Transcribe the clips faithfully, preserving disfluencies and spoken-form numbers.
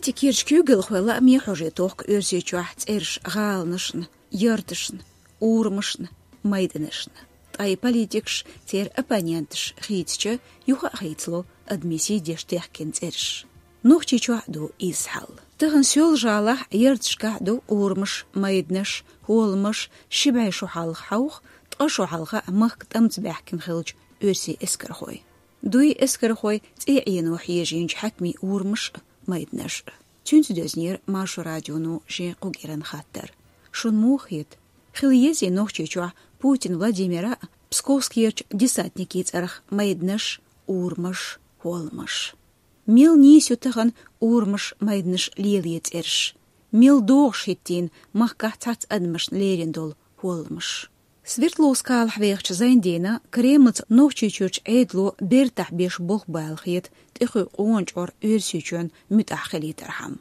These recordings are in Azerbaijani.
Ити кирчкюгел хвела ми хожеток өрсечуахц эрш галнышн, йыртышн, урмышн, майдынышн. Ай политикш тер оппонентш хитче юха хитло адмиси дештехкенц эрш. Нохчи чуахду изхал. Тыгын сёл жалах йыртшкахду урмыш, майдныш, холмыш, шибайшу халх хаух, тҟашу халха махк тамц бяхкин хилч өрси эскерхой. Дуй эскерхой цеин вахьежинч хакми урмыш, майдныш. Тюнц дöзнер машу радиону же кугерен хаттер. Шун мухит. Хилиези нохчи чуах Путин Владимира Псковскийч десантники царх майдныш, урмыш, холмыш. Мил нисю тыгын урмыш, майдныш лилиец эрш. Мил догш хиттин махках цац адмыш лерендол холмыш. Свердловскал хвехч зайндена Кремлц нохчи чуч эйдло бертах беш бох байлхет тыхы ончор өрсючөн мутахилитерхам.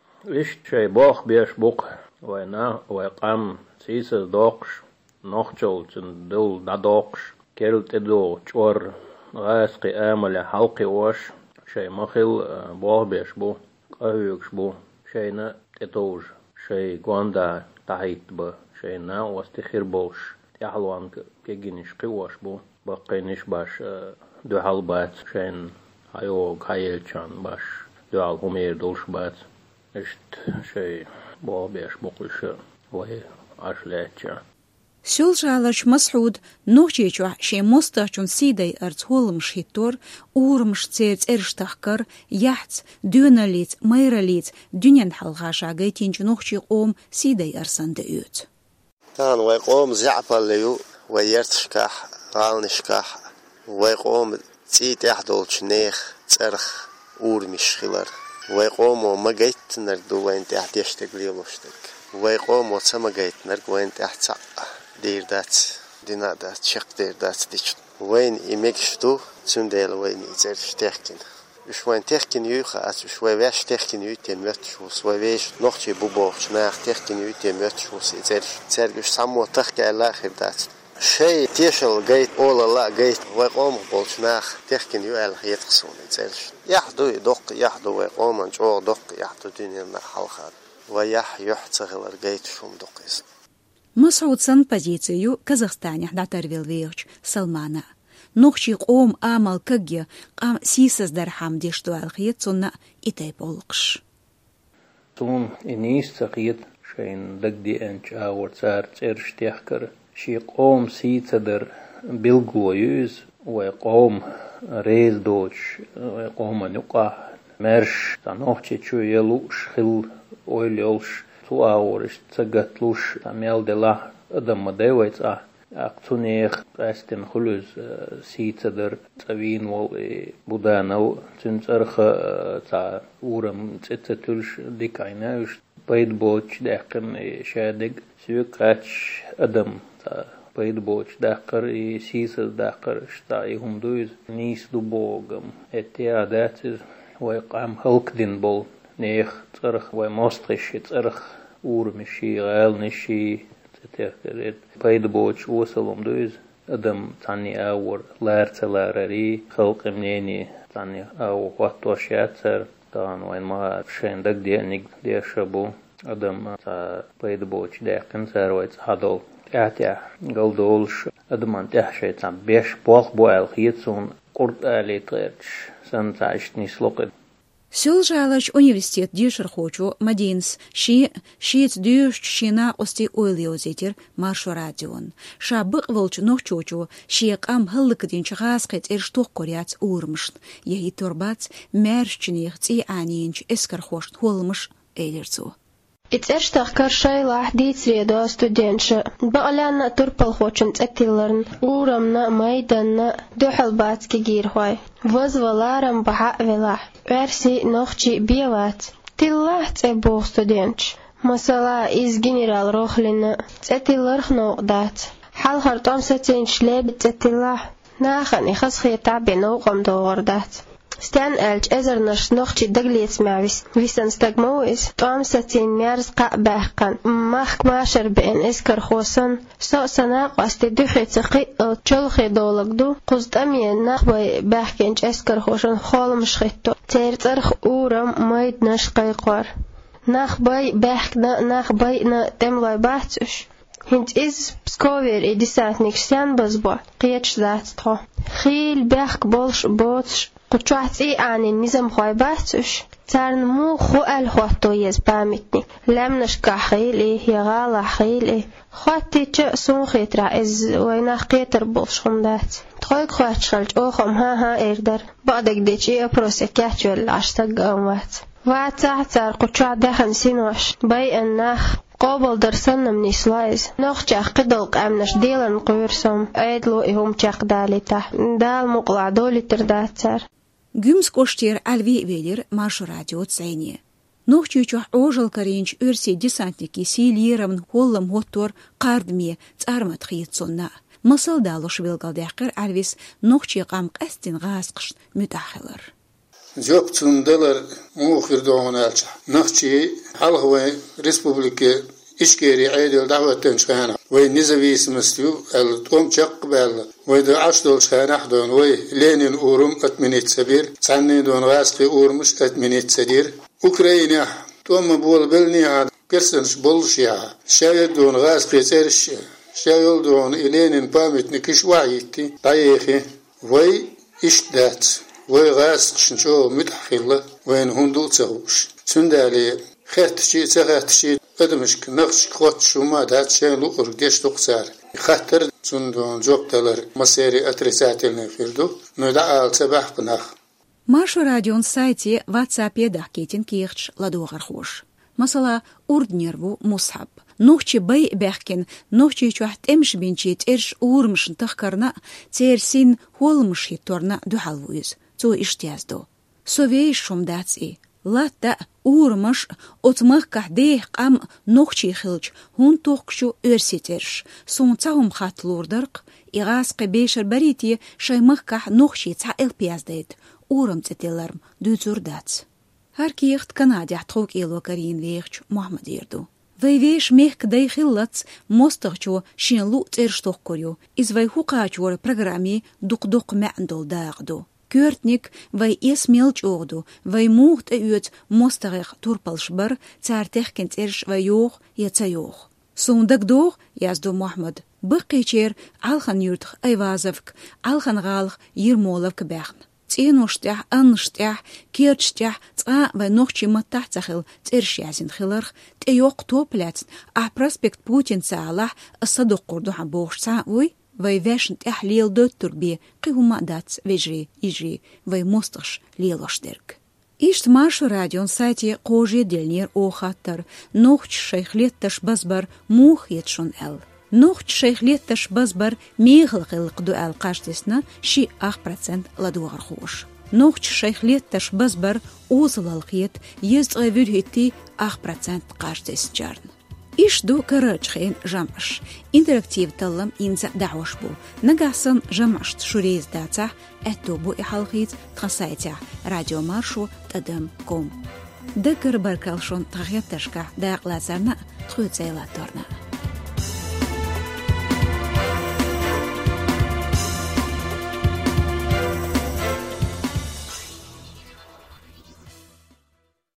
Иш чей бох беш бох война вайкам сисес докш нохчолчен дул дадокш келтедо чор гасқи амаля халқи ош шей махил бох беш бо каюкш бо шейна тетож шей гонда тахит бо шейна вастихир бош яхлуан кегиниш қиош бо бақиниш баш дуал бат шейн айо кайлчан баш дуал хумер долш бат ишт шей бо беш боқыш вай ашляча Сёл жалач Масуд нохчичу шей мостачун сидай арц холмш хиттор урмш церц эрштахкар яхц дюналиц майралиц дюнян халгаша гайтинч нохчи ом сидай арсанда үт. Тан вай qom зяпаллю вайертшках галнишках вай qom цит яхдолчнех церх урмишхилар вай qom магайтнер дувайн тяхтештеглилоштек вай qom цамагайтнер гвайн тяхца Дирдац, динадат, чек дирдац дич. Вайн имекшту, цундел вайн изер штехкин. Уж вайн техкин юха, ас уж вай вяш техкин ютен мертшус, вай веш нохчи бубовч, нах техкин ютен мертшус изер. Цергуш само техки аллахир дац. Шей тешел гейт ола ла гейт вай qom болч нах техкин ю аллах етхсун изер. Яхду док, яхду вай qom чо док, яхду динена халхат. Вай ях юхцагылар гейт шум докис. Масуд сан позицию Казахстане датарвил веч Салмана. Нохчи qom амал кагге qam сисас дархам дештуал хиет сонна итай полкш. Тун инис цахиет шейн дагди энч аур цар церштехкар ши qom сицадер билгуюз вай qom рез доч вай qom анука мерш танохчи чуелуш хил ойлёлш Туауриш цагатлуш амелдела адам девайц а акцунех пастен хулуз сицадер цавин вол буданау цинцарх ца урам цицатулш дикайнауш пайдбоч дахкан шадик сюкач адам ца пайдбоч дахкар и сисас дахкар штай хумдуз нис дубогам этиадатис вай qam халкдин бол нех царх вай мостриш царх урмиши галниши цетеркерет пайдбоч осалом дуз адам тани аур ларцаларари халкымнени тани ау хватошяцер тан вайн ма шендак деник дешабу адам та пайдбоч декин царвайц хадол атя галдолш адаман тахшет сам беш бох бойл хитсун курт алитрч санташни слокет Сёл жалач университет дешер хочу мадинс ши шиц дюш шина ости ойлиозетер маршу радион. Ша бық волч нохчочу ши қам хыллыкдин чығасқет эрштоқ коряц урмышн. Ехи турбац мәршчінех ци анинч эскар хошн холмыш эйлерцу. Ицерштах каршайлах дицредо студентша. Бaqalana turpal хочен цетилерн. Урамна майданна духалбацки гирхвай. Возваларам баха велах. Верси нохчи биевац. Тиллах цебох студентш. Масала из генерал Рохлина. Цетилерх ноqdaц. Хал хартом сетин шлеб цетилах. Нахан ихас хитаби ноqam доордац. ستان ألج أزرنش نوخشي دقليت معويس ويسان ستقمويس طعم ستين ميارز قاع باحقان ماخ ماشر بين إسكر خوصن سو سناق واستدوحي تقي أو تشلخي دولقدو قصد أمين ناخباي باحكينج إسكر خوشن خول مشخيتو تير ترخ أورم مايد نشقاي قوار ناخباي باحكنا ناخباي نا تملاي باحتوش هنت إز بسكوفير إدي ساتنيك سيان بزبوع قيتش ذات تخو خيل باحك بولش بوتش قطعت إيه عن النظام خوي باتش تارن مو خو الخواتو يز بامتني لم نشكا خيل إيه يغالا خيل إيه خواتي تشأ سون خيترا إز ويناخ قيتر بولش خمدات تخويك خوات شغلت أوخم ها ها إردر بعدك ديش إيه بروسيكاتشو العشتاق أموات واتسع تار قطع ده خمسين وش باي الناخ قابل درسنا من سلايز نوخ جاق قدلق أمنش ديلن قويرسوم أيدلو إهم جاق دالي تح دال مقلع دولي تردات تار Gums koştir alvi velir marş radyo tsayni. Nohçuçuh ojal karinç örsi desantniki siliyeramn hollam hottor qardmi tsarmat khiytsonna. Masal daluş velgaldaqir alvis nohçi qam qastin qasqış mütahilar. Job tsundalar mukhir doonalcha. Nohçi halhwa respublika إشكيري عيد الدعوة تنشخانة وي نزويس مستيو التوم شق بال وي دو عشدول شخانة حدون وي لينين أورم أتمنيت سبير تسعني دون غاسقي أورمش أتمنيت سدير أوكرينيا توم بول بلني عاد كرسنش بولشيا شايد دون غاسقي سيرش شايل دون إلينين بامت نكش وعيتي طايخي وي إشدات وي غاسقش نشو متحخيلة وين هندو تسوش سندالي خاتشي تغاتشي أدمشك نقش قوت شوما دات شين لقر ديش تقصار خاطر سندون جوبتلر مسيري أترسات النفيردو ندعال سباح بناخ Маршу радион сайте WhatsApp дахкетин кирч ладугар خوش. Масала урднерву мусхаб. Нухчи бай бахкин, нухчи чухт эмш бинчит эрш урмшн тахкарна, церсин холмши торна духалвуиз. Цо иштязду. Совей шумдаци. Лата урмаш отмах кахдех qam нухчи хилч хун тохкшу өрситерш. Сун цаум хатлурдарк, игас qbeshar bariti shaymach kah нухчи ца элпияздайд. Урам цетеларм дюзурдац. Харкиехт Канадя трок ило карин вехч Мухаммад ирду. Вейвеш мех кдай хиллац мостахчу шинлу церштох корю. Из вайху качуар программи дук-дук мәндол дағду. Кёртник вай ес мелч огду. Вай мухт эюет мостарех турпалшбар цартех кенцерш вай йох яца йох. Сундак дох язду Мухаммад. Бықичер алхан юртх айвазавк, алхан галх ермолавк бәхн. Ценуштях, анштях, керчтях, ца вай нохчи маттах цахил цершязин хиларх, тейок топлец, а проспект Путин цаалах, асадук курду хабох ца уй, вай вешнтях лил доттурби, қиума дац вежри, ижри, вай мосташ лилоштерк. Ишт маршу радион сайте кожи дельнер охаттар, нохч шайхлетташ базбар мух етшон эл. نوخت شيخ ليتش بزبر ميغل غلق دو القاشتسنا شي أخ برسنت لدوغر خوش. نوخت شيخ ليتش بزبر أوزل القيت يزغي فيدهتي أخ برسنت قاشتس جارن. إيش دو كراج خين جمعش. إنتراكتيف تلم إنزا دعوش بو. نقاسن جمعشت شوريز داتا أتو بو إحالقيت تخصايتا راديو مارشو تدم كوم. دكر بركالشون تغيب تشكا داق لازرنا تخوت زيلا تورنا.